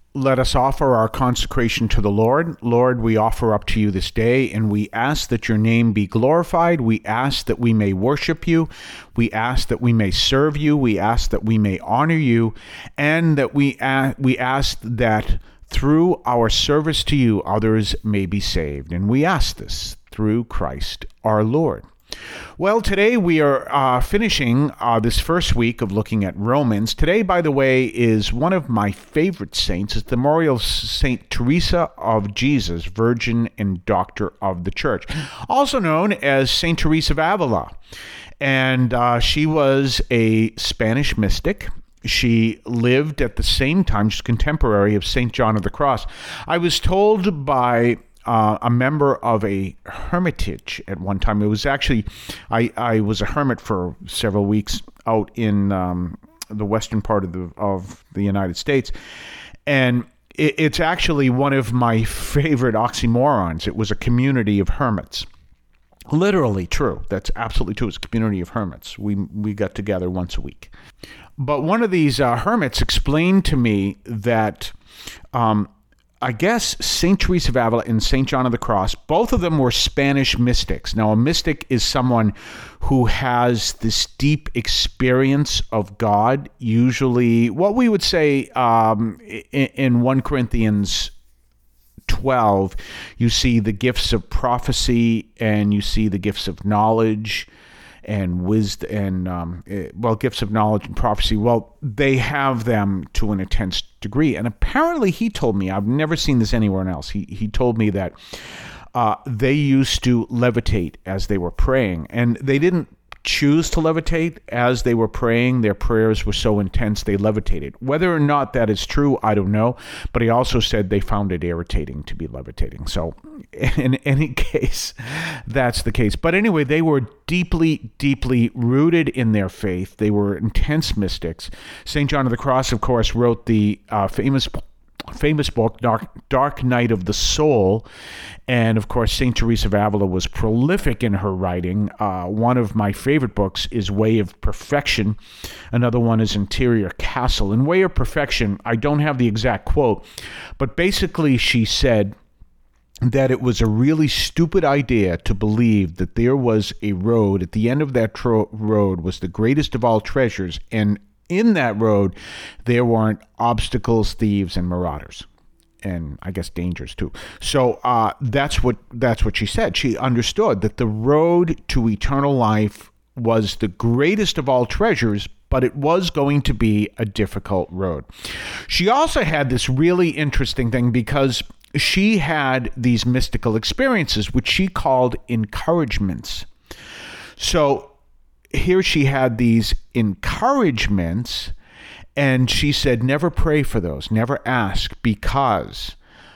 Let us offer our consecration to the Lord. Lord, we offer up to you this day, and we ask that your name be glorified. We ask that we may worship you. We ask that we may serve you. We ask that we may honor you, and that we ask that through our service to you, others may be saved. And we ask this through Christ our Lord. Well, today we are finishing this first week of looking at Romans. Today, by the way, is one of my favorite saints. It's the memorial of St. Teresa of Jesus, Virgin and Doctor of the Church, also known as St. Teresa of Avila. And she was a Spanish mystic. She lived at the same time, she's contemporary of St. John of the Cross. I was told by a member of a hermitage at one time. It was actually, I was a hermit for several weeks out in the western part of the United States, and it's actually one of my favorite oxymorons. It was a community of hermits. Literally true. That's absolutely true. It's a community of hermits. We got together once a week. But one of these hermits explained to me that I guess St. Teresa of Avila and St. John of the Cross, both of them were Spanish mystics. Now, a mystic is someone who has this deep experience of God, usually what we would say in 1 Corinthians 12, you see the gifts of prophecy and you see the gifts of knowledge and wisdom and, gifts of knowledge and prophecy. Well, they have them to an intense degree. And apparently he told me, I've never seen this anywhere else. He told me that they used to levitate as they were praying, and they didn't choose to levitate as they were praying. Their prayers were so intense they levitated. Whether or not that is true, I don't know. But he also said they found it irritating to be levitating. So in any case, that's the case. But anyway, they were deeply, deeply rooted in their faith. They were intense mystics. St. John of the Cross, of course, wrote the famous book, Dark Night of the Soul. And of course, St. Teresa of Avila was prolific in her writing. One of my favorite books is Way of Perfection. Another one is Interior Castle. In Way of Perfection, I don't have the exact quote, but basically she said that it was a really stupid idea to believe that there was a road. At the end of that road was the greatest of all treasures, and in that road, there weren't obstacles, thieves, and marauders, and I guess dangers too. So that's what she said. She understood that the road to eternal life was the greatest of all treasures, but it was going to be a difficult road. She also had this really interesting thing because she had these mystical experiences, which she called encouragements. So here she had these encouragements, and she said, never pray for those, never ask, because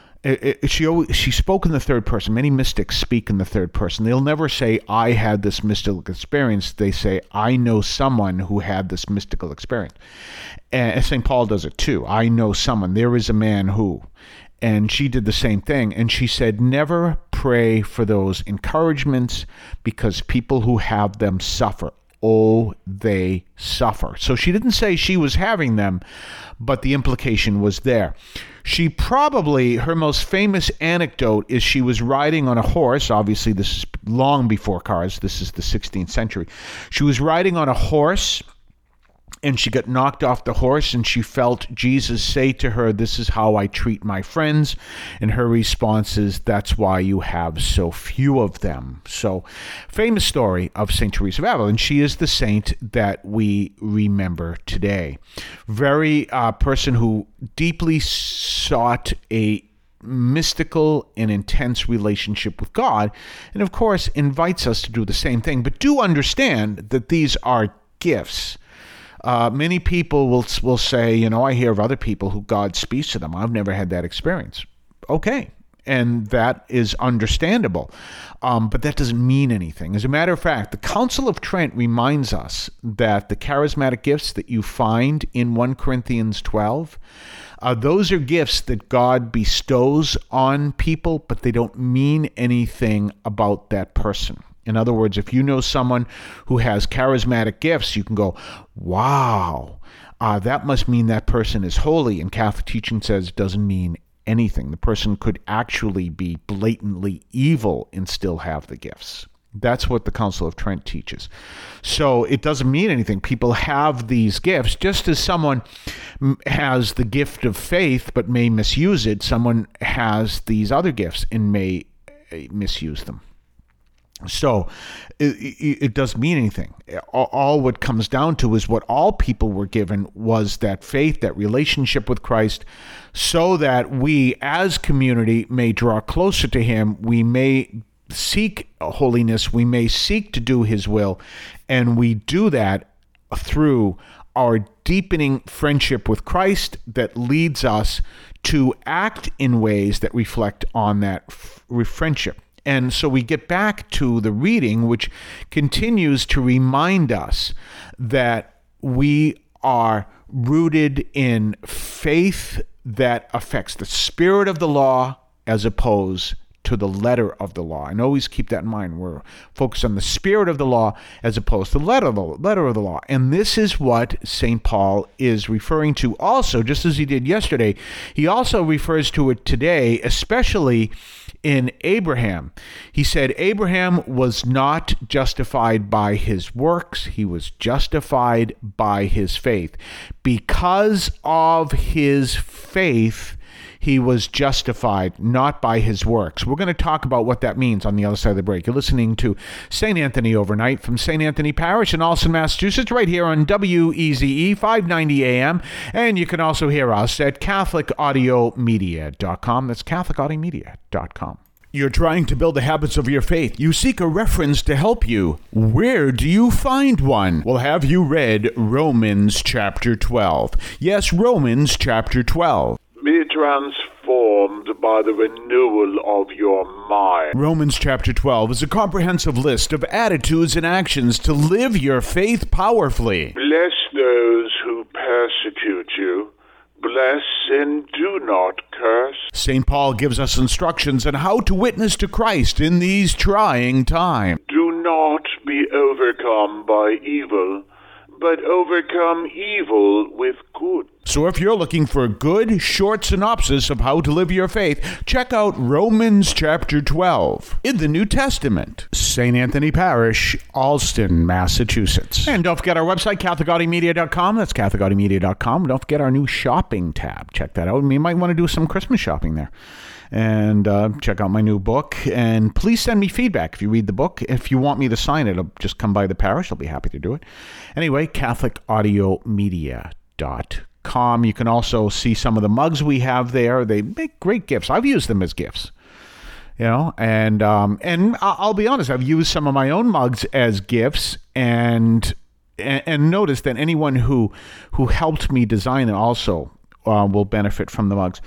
she spoke in the third person. Many mystics speak in the third person. They'll never say, I had this mystical experience. They say, I know someone who had this mystical experience. And St. Paul does it too. I know someone. There is a man who. And she did the same thing. And she said, never pray for those encouragements because people who have them suffer. Oh, they suffer. So she didn't say she was having them, but the implication was there. She probably, her most famous anecdote is she was riding on a horse. Obviously, this is long before cars. This is the 16th century. She was riding on a horse, and she got knocked off the horse, and she felt Jesus say to her, this is how I treat my friends. And her response is, that's why you have so few of them. So, famous story of St. Teresa of Avila, and she is the saint that we remember today. Very person who deeply sought a mystical and intense relationship with God, and of course invites us to do the same thing. But do understand that these are gifts. Many people will say, I hear of other people who God speaks to them. I've never had that experience. Okay. And that is understandable. But that doesn't mean anything. As a matter of fact, the Council of Trent reminds us that the charismatic gifts that you find in 1 Corinthians 12, those are gifts that God bestows on people, but they don't mean anything about that person. In other words, if you know someone who has charismatic gifts, you can go, wow, that must mean that person is holy. And Catholic teaching says it doesn't mean anything. The person could actually be blatantly evil and still have the gifts. That's what the Council of Trent teaches. So it doesn't mean anything. People have these gifts, just as someone has the gift of faith but may misuse it. Someone has these other gifts and may misuse them. So it doesn't mean anything. All what comes down to is what all people were given was that faith, that relationship with Christ, so that we as community may draw closer to him. We may seek holiness. We may seek to do his will. And we do that through our deepening friendship with Christ that leads us to act in ways that reflect on that friendship. And so we get back to the reading, which continues to remind us that we are rooted in faith that affects the spirit of the law as opposed to the letter of the law. And always keep that in mind. We're focused on the spirit of the law as opposed to the letter of the law. And this is what St. Paul is referring to also, just as he did yesterday. He also refers to it today, especially in Abraham. He said Abraham was not justified by his works. He was justified by his faith. Because of his faith, he was justified, not by his works. We're going to talk about what that means on the other side of the break. You're listening to St. Anthony Overnight from St. Anthony Parish in Allston, Massachusetts, right here on WEZE 590 AM. And you can also hear us at CatholicAudiomedia.com. That's CatholicAudiomedia.com. You're trying to build the habits of your faith. You seek a reference to help you. Where do you find one? Well, have you read Romans chapter 12? Yes, Romans chapter 12. Be transformed by the renewal of your mind. Romans chapter 12 is a comprehensive list of attitudes and actions to live your faith powerfully. Bless those who persecute you. Bless and do not curse. St. Paul gives us instructions on how to witness to Christ in these trying times. Do not be overcome by evil, but overcome evil with good. So if you're looking for a good, short synopsis of how to live your faith, check out Romans chapter 12 in the New Testament. St. Anthony Parish, Allston, Massachusetts. And don't forget our website, CatholicAudiomedia.com. That's CatholicAudiomedia.com. Don't forget our new shopping tab. Check that out. You might want to do some Christmas shopping there. And check out my new book. And please send me feedback if you read the book. If you want me to sign it, just come by the parish. I'll be happy to do it. Anyway, CatholicAudiomedia.com. You can also see some of the mugs we have there. They make great gifts. I've used them as gifts, and I'll be honest, I've used some of my own mugs as gifts, and notice that anyone who helped me design it also will benefit from the mugs.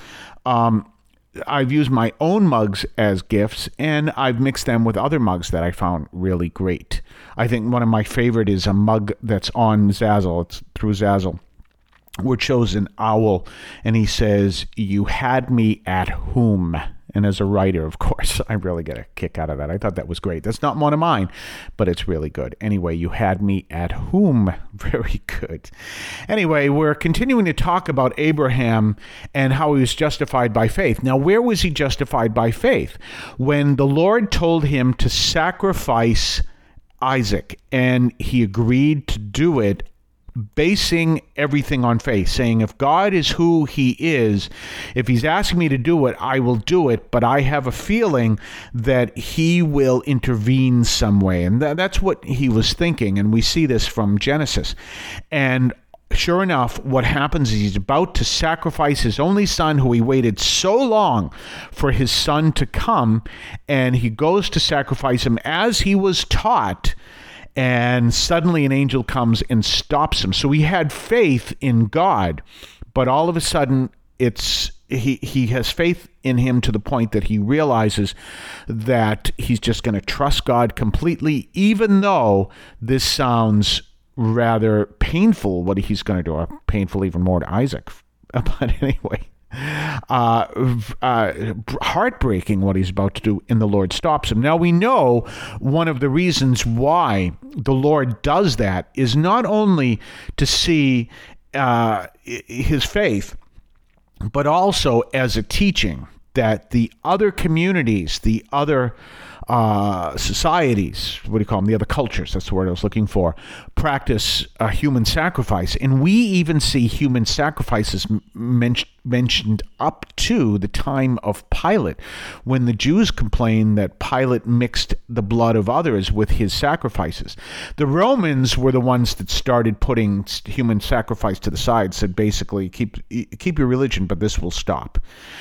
I've used my own mugs as gifts, and I've mixed them with other mugs that I found really great. I think one of my favorite is a mug that's on Zazzle. It's through Zazzle, which shows an owl, and he says, "You had me at whom?" And as a writer, of course, I really get a kick out of that. I thought that was great. That's not one of mine, but it's really good. Anyway, you had me at whom? Very good. Anyway, we're continuing to talk about Abraham and how he was justified by faith. Now, where was he justified by faith? When the Lord told him to sacrifice Isaac, and he agreed to do it, basing everything on faith, saying, if God is who he is, if he's asking me to do it, I will do it, but I have a feeling that he will intervene some way. And that's what he was thinking, and we see this from Genesis. And sure enough, what happens is he's about to sacrifice his only son, who he waited so long for his son to come, and he goes to sacrifice him as he was taught. And suddenly an angel comes and stops him. So he had faith in God, but all of a sudden he has faith in him to the point that he realizes that he's just going to trust God completely, even though this sounds rather painful, what he's going to do, or painful even more to Isaac. But anyway, heartbreaking what he's about to do, and the Lord stops him. Now we know one of the reasons why the Lord does that is not only to see his faith, but also as a teaching that the other communities, the other societies, what do you call them, the other cultures, that's the word I was looking for, practice human sacrifice. And we even see human sacrifices mentioned up to the time of Pilate, when the Jews complained that Pilate mixed the blood of others with his sacrifices. The Romans were the ones that started putting human sacrifice to the side, said basically, keep your religion, but this will stop.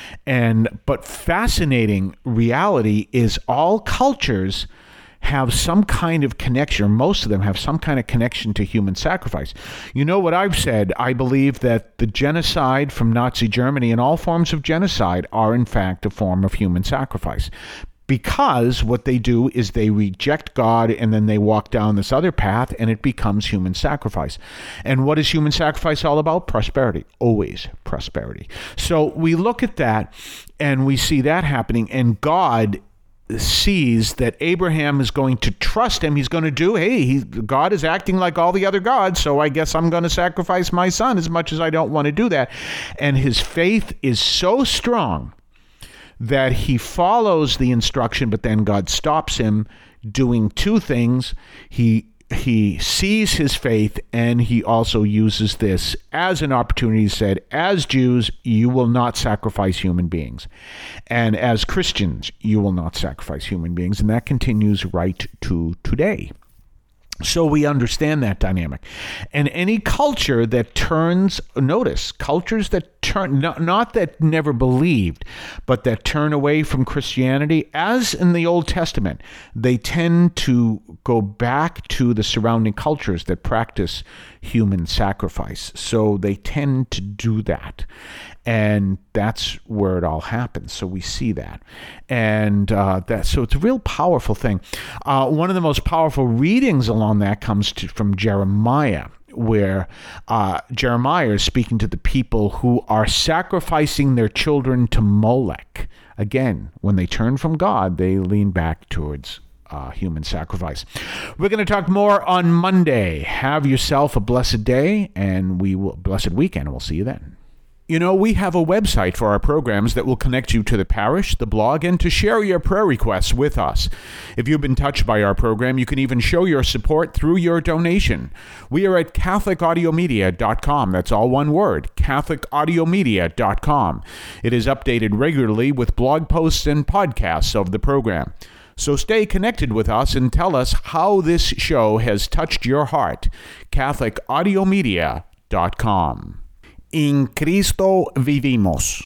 But fascinating reality is all cultures have some kind of connection, or most of them have some kind of connection to human sacrifice. You know what I've said? I believe that the genocide from Nazi Germany and all forms of genocide are in fact a form of human sacrifice. Because what they do is they reject God and then they walk down this other path and it becomes human sacrifice. And what is human sacrifice all about? Prosperity. Always prosperity. So we look at that and we see that happening, and God sees that Abraham is going to trust him. He's going to do, God is acting like all the other gods, so I guess I'm going to sacrifice my son, as much as I don't want to do that. And his faith is so strong that he follows the instruction, but then God stops him doing two things. He sees his faith, and he also uses this as an opportunity. He said, as Jews, you will not sacrifice human beings. And as Christians, you will not sacrifice human beings. And that continues right to today. So we understand that dynamic. And any culture that turns, notice, cultures that turn, not that never believed, but that turn away from Christianity, as in the Old Testament, they tend to go back to the surrounding cultures that practice human sacrifice. So they tend to do that. And that's where it all happens. So we see that. And so it's a real powerful thing. One of the most powerful readings along that comes from Jeremiah, where Jeremiah is speaking to the people who are sacrificing their children to Molech. Again, when they turn from God, they lean back towards human sacrifice. We're going to talk more on Monday. Have yourself a blessed day, and blessed weekend. We'll see you then. You know, we have a website for our programs that will connect you to the parish, the blog, and to share your prayer requests with us. If you've been touched by our program, you can even show your support through your donation. We are at CatholicAudiomedia.com. That's all one word, CatholicAudiomedia.com. It is updated regularly with blog posts and podcasts of the program. So stay connected with us and tell us how this show has touched your heart. CatholicAudiomedia.com. In Cristo vivimos.